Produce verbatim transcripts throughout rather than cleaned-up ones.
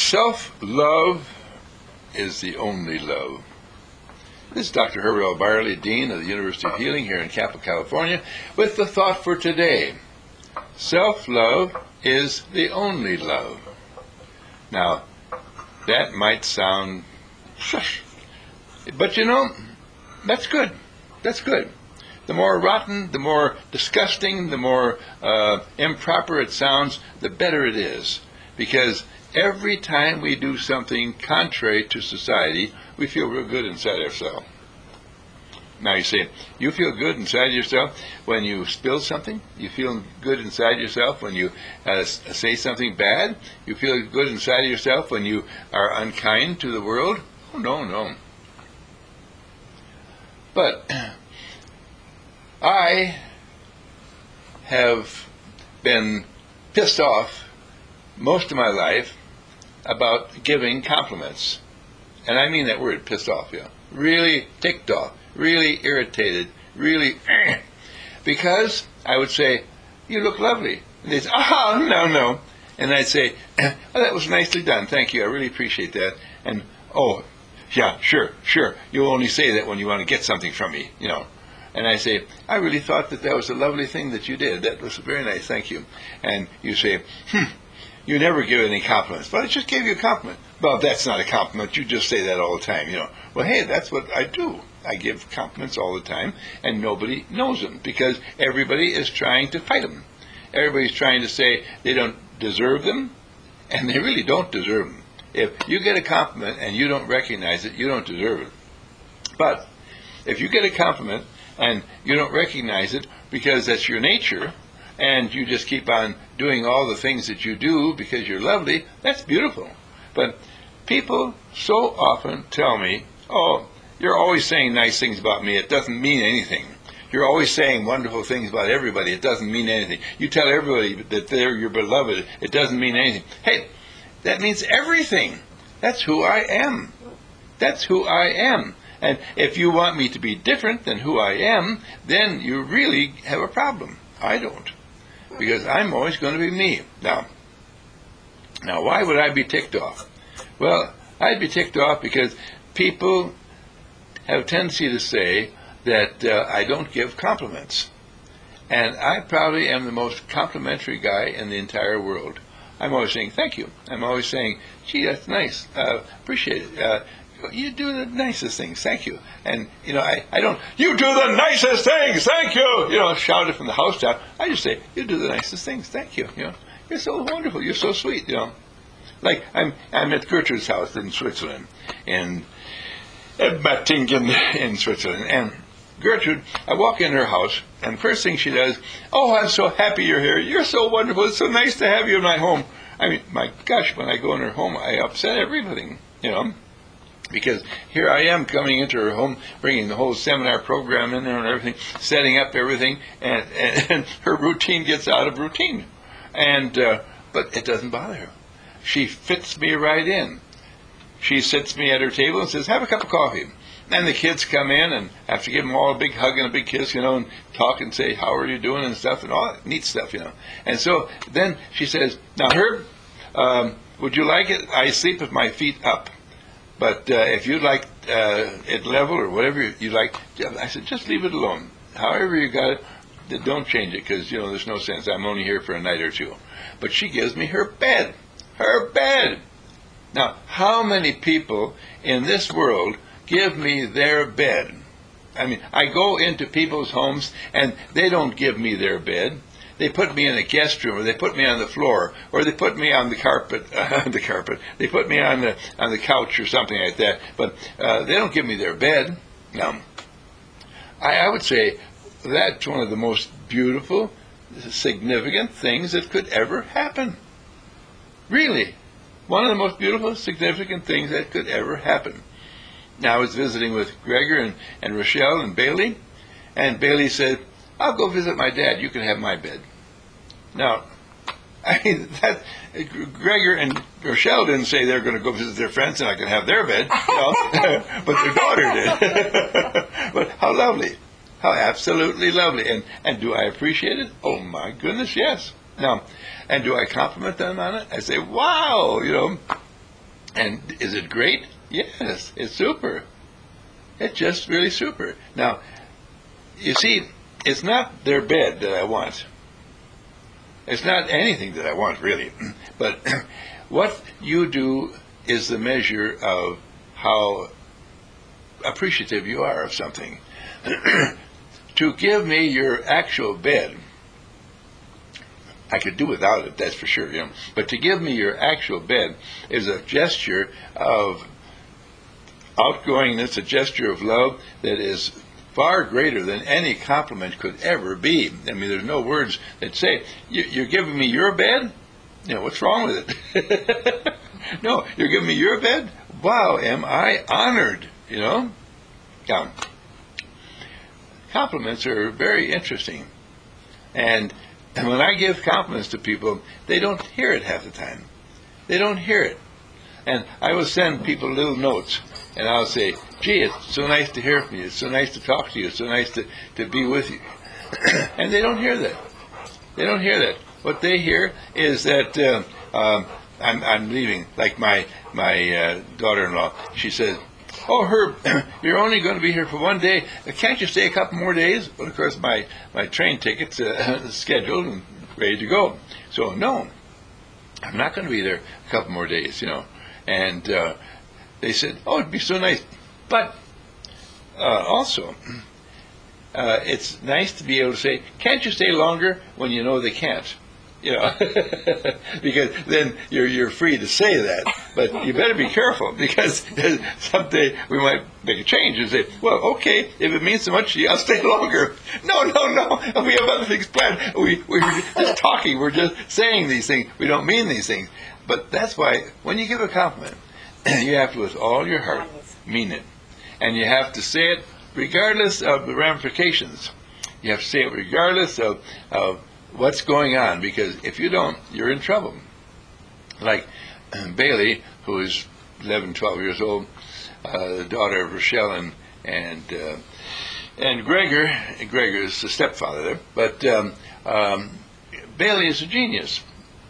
Self-love is the only love. This is Doctor Herbert L. Byerly, Dean of the University of Healing here in Capitol, California, with the thought for today. Self-love is the only love. Now, that might sound shush, but you know, that's good. That's good. The more rotten, the more disgusting, the more uh, improper it sounds, the better it is. Because every time we do something contrary to society, we feel real good inside ourselves. Now you say, you feel good inside yourself when you spill something? You feel good inside yourself when you uh, say something bad? You feel good inside yourself when you are unkind to the world? Oh, no, no. But I have been pissed off most of my life about giving compliments. And I mean that word, pissed off, yeah. Really ticked off, really irritated, really, because I would say, you look lovely. And they'd say, ah, no, no. And I'd say, oh, that was nicely done, thank you, I really appreciate that. And, oh, yeah, sure, sure, you'll only say that when you want to get something from me, you know. And I say, I really thought that that was a lovely thing that you did. That was very nice, thank you. And you say, hmm, you never give any compliments. But I just gave you a compliment. Well, that's not a compliment. You just say that all the time, you know. Well, hey, that's what I do. I give compliments all the time, and nobody knows them because everybody is trying to fight them. Everybody's trying to say they don't deserve them, and they really don't deserve them. If you get a compliment and you don't recognize it, you don't deserve it. But if you get a compliment and you don't recognize it because that's your nature, and you just keep on doing all the things that you do because you're lovely, that's beautiful. But people so often tell me, oh, you're always saying nice things about me. It doesn't mean anything. You're always saying wonderful things about everybody. It doesn't mean anything. You tell everybody that they're your beloved. It doesn't mean anything. Hey, that means everything. That's who I am. That's who I am. And if you want me to be different than who I am, then you really have a problem. I don't. Because I'm always going to be me. Now, now, why would I be ticked off? Well, I'd be ticked off because people have a tendency to say that uh, I don't give compliments. And I probably am the most complimentary guy in the entire world. I'm always saying, thank you. I'm always saying, gee, that's nice. Uh, appreciate it. Uh, you do the nicest things, thank you. And, you know, I, I don't, you do the nicest things, thank you, you know, shout it from the housetop. I just say, you do the nicest things, thank you, you know. You're so wonderful, you're so sweet, you know. Like, I'm I'm at Gertrude's house in Switzerland, in at Mattingen in Switzerland. And Gertrude, I walk in her house, and the first thing she does, oh, I'm so happy you're here. You're so wonderful. It's so nice to have you in my home. I mean, my gosh, when I go in her home, I upset everything, you know. Because here I am coming into her home, bringing the whole seminar program in there and everything, setting up everything, and, and, and her routine gets out of routine. And uh, but it doesn't bother her. She fits me right in. She sits me at her table and says, have a cup of coffee. And the kids come in, and I have to give them all a big hug and a big kiss, you know, and talk and say, how are you doing and stuff, and all that neat stuff, you know. And so then she says, now, Herb, um, would you like it? I sleep with my feet up. But uh, if you'd like uh, it level or whatever you'd like, I said, just leave it alone. However you got it, don't change it because, you know, there's no sense. I'm only here for a night or two. But she gives me her bed. Her bed. Now, how many people in this world give me their bed? I mean, I go into people's homes and they don't give me their bed. They put me in a guest room, or they put me on the floor, or they put me on the carpet. Uh, the carpet. They put me on the on the couch or something like that. But uh, they don't give me their bed. Now, I, I would say that's one of the most beautiful, significant things that could ever happen. Really, one of the most beautiful, significant things that could ever happen. Now, I was visiting with Gregor and, and Rochelle and Bailey, and Bailey said, I'll go visit my dad. You can have my bed. Now, I mean, that, Gregor and Rochelle didn't say they're going to go visit their friends and I can have their bed, you know, but their daughter did. But how lovely. How absolutely lovely. And, and do I appreciate it? Oh, my goodness, yes. Now, and do I compliment them on it? I say, wow, you know. And is it great? Yes, it's super. It's just really super. Now, you see, it's not their bed that I want. It's not anything that I want, really. But what you do is the measure of how appreciative you are of something. To give me your actual bed, I could do without it, that's for sure. You know. But to give me your actual bed is a gesture of outgoingness, a gesture of love that is far greater than any compliment could ever be. I mean, there's no words that say, you're giving me your bed? You know, what's wrong with it? No, you're giving me your bed? Wow, am I honored, you know? Yeah. Compliments are very interesting. And when I give compliments to people, they don't hear it half the time. They don't hear it. And I will send people little notes, and I'll say, gee, it's so nice to hear from you. It's so nice to talk to you. It's so nice to, to be with you. And they don't hear that. They don't hear that. What they hear is that uh, um, I'm, I'm leaving. Like my, my uh, daughter-in-law, she says, oh, Herb, you're only going to be here for one day. Can't you stay a couple more days? Well, of course, my, my train ticket's uh, scheduled and ready to go. So, no, I'm not going to be there a couple more days, you know. And uh, they said, oh, it'd be so nice. But uh, also, uh, it's nice to be able to say, can't you stay longer when you know they can't? You know, because then you're you're free to say that, but you better be careful because someday we might make a change and say, well, okay, if it means so much to you, I'll stay longer. No, no, no, we have other things planned. We we're just talking. We're just saying these things. We don't mean these things. But that's why when you give a compliment, you have to, with all your heart, mean it, and you have to say it regardless of the ramifications. You have to say it regardless of of what's going on, because if you don't, you're in trouble. Like um, Bailey, who is eleven, twelve years old, uh, the daughter of Rochelle and and uh, and Gregor. Gregor is the stepfather there, but um, um, Bailey is a genius.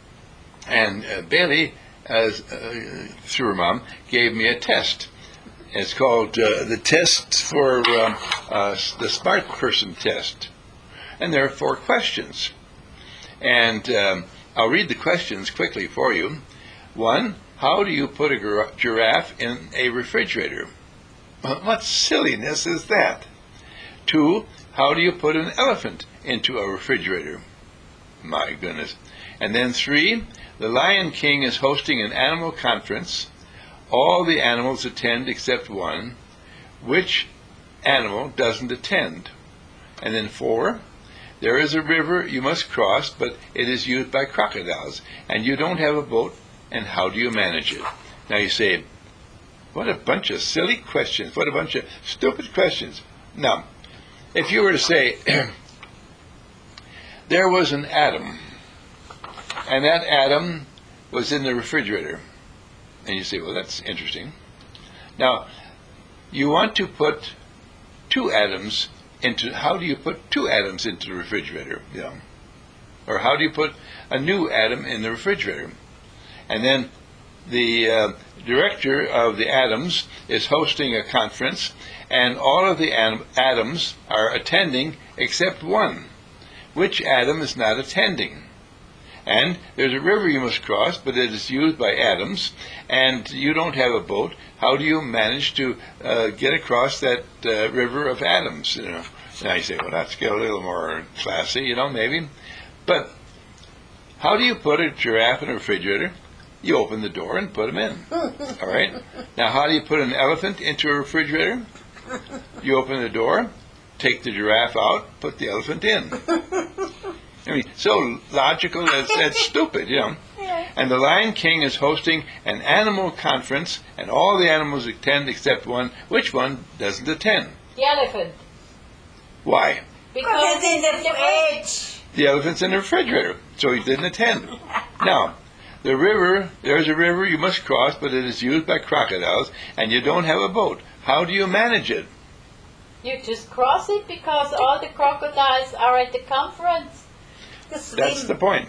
And uh, Bailey, as, uh, through her mom, gave me a test. It's called uh, the test for um, uh, the Smart Person test, and there are four questions. And um, I'll read the questions quickly for you. One, how do you put a gira- giraffe in a refrigerator? What silliness is that? Two, how do you put an elephant into a refrigerator? My goodness. And then three, the Lion King is hosting an animal conference. All the animals attend except one. Which animal doesn't attend? And then four, there is a river you must cross, but it is used by crocodiles, and you don't have a boat, and how do you manage it? Now you say, what a bunch of silly questions, what a bunch of stupid questions. Now, if you were to say, there was an atom, and that atom was in the refrigerator, and you say, well, that's interesting. Now, you want to put two atoms into, how do you put two atoms into the refrigerator? You know, or how do you put a new atom in the refrigerator? And then the uh, director of the atoms is hosting a conference, and all of the atom- atoms are attending except one. Which atom is not attending? And there's a river you must cross, but it is used by atoms, and you don't have a boat. How do you manage to uh, get across that uh, river of atoms? You know, now you say, well, that's get a little more classy, you know, maybe. But how do you put a giraffe in a refrigerator? You open the door and put him in. All right. Now, how do you put an elephant into a refrigerator? You open the door, take the giraffe out, put the elephant in. I mean, so logical, that's, that's stupid, you know. And the Lion King is hosting an animal conference, and all the animals attend except one. Which one doesn't attend? The elephant. Why? Because it's in the fridge. The elephant's in the refrigerator, so he didn't attend. Now, the river, there's a river you must cross, but it is used by crocodiles, and you don't have a boat. How do you manage it? You just cross it because all the crocodiles are at the conference. That's the point.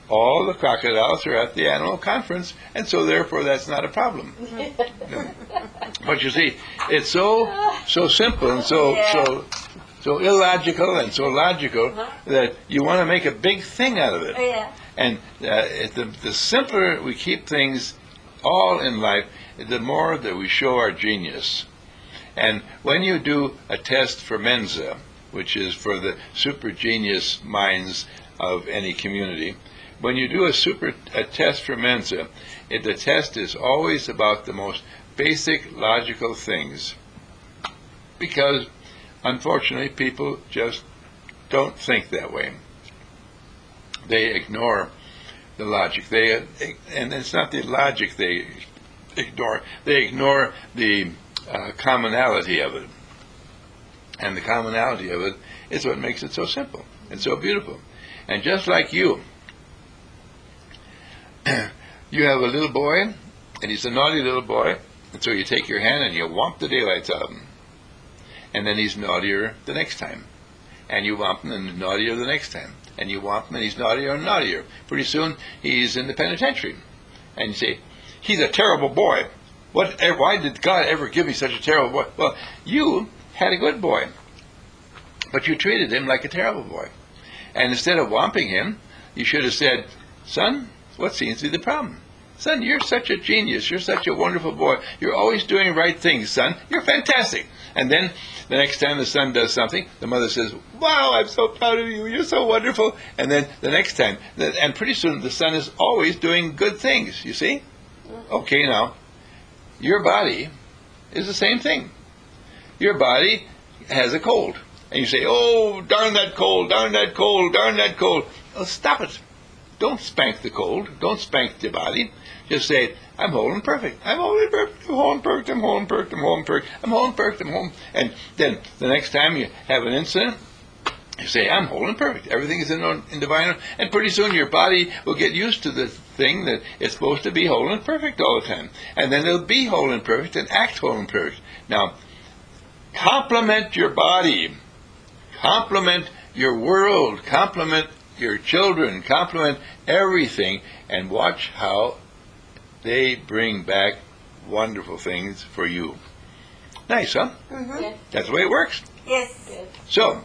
all the crocodiles are at the animal conference, and so therefore that's not a problem. But you see, it's so so simple and so Yeah. so so illogical and so logical that you want to make a big thing out of it. Yeah. And uh, it- the, the simpler we keep things all in life, the more that we show our genius. And when you do a test for Mensa, which is for the super genius minds of any community, when you do a super a test for Mensa, it, the test is always about the most basic logical things. Because, unfortunately, people just don't think that way. They ignore the logic. They and it's not the logic they ignore. They ignore the uh, commonality of it. And the commonality of it is what makes it so simple and so beautiful. And just like you, you have a little boy, and he's a naughty little boy, and so you take your hand and you whomp the daylights out of him. And then he's naughtier the next time. And you whomp him and he's naughtier the next time. And you whomp him and he's naughtier and naughtier. Pretty soon he's in the penitentiary. And you say, he's a terrible boy. What? Why did God ever give me such a terrible boy? Well, you had a good boy, but you treated him like a terrible boy. And instead of whomping him, you should have said, son, what seems to be the problem? Son, you're such a genius. You're such a wonderful boy. You're always doing right things, son. You're fantastic. And then the next time the son does something, the mother says, wow, I'm so proud of you. You're so wonderful. And then the next time, and pretty soon the son is always doing good things, you see? Okay, now, your body is the same thing. Your body has a cold. And you say, oh, darn that cold, darn that cold, darn that cold. Well, stop it. Don't spank the cold. Don't spank the body. Just say, I'm whole and perfect. I'm whole and perfect. I'm whole and perfect. I'm whole and perfect. I'm whole and perfect. I'm whole and perfect. I'm whole. And then the next time you have an incident, you say, I'm whole and perfect. Everything is in, in divine order. And pretty soon your body will get used to the thing that it's supposed to be whole and perfect all the time. And then it'll be whole and perfect and act whole and perfect. Now, compliment your body. Compliment your world. Compliment your children. Compliment everything. And watch how they bring back wonderful things for you. Nice, huh? Mm-hmm. Yeah. That's the way it works. Yes. Good. So,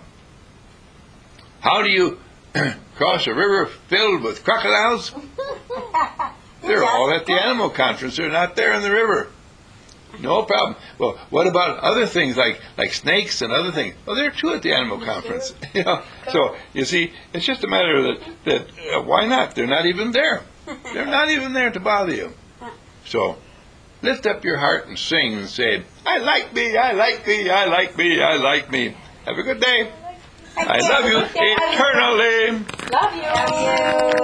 how do you cross a river filled with crocodiles? They're all at the animal conference. They're not there in the river. No problem. Well, what about other things like, like snakes and other things? Well, they're too at the animal conference. You know? So, you see, it's just a matter of that, that uh, why not? They're not even there. They're not even there to bother you. So, lift up your heart and sing and say, I like me, I like me, I like me, I like me. Have a good day. I love you eternally. Love you. Love you.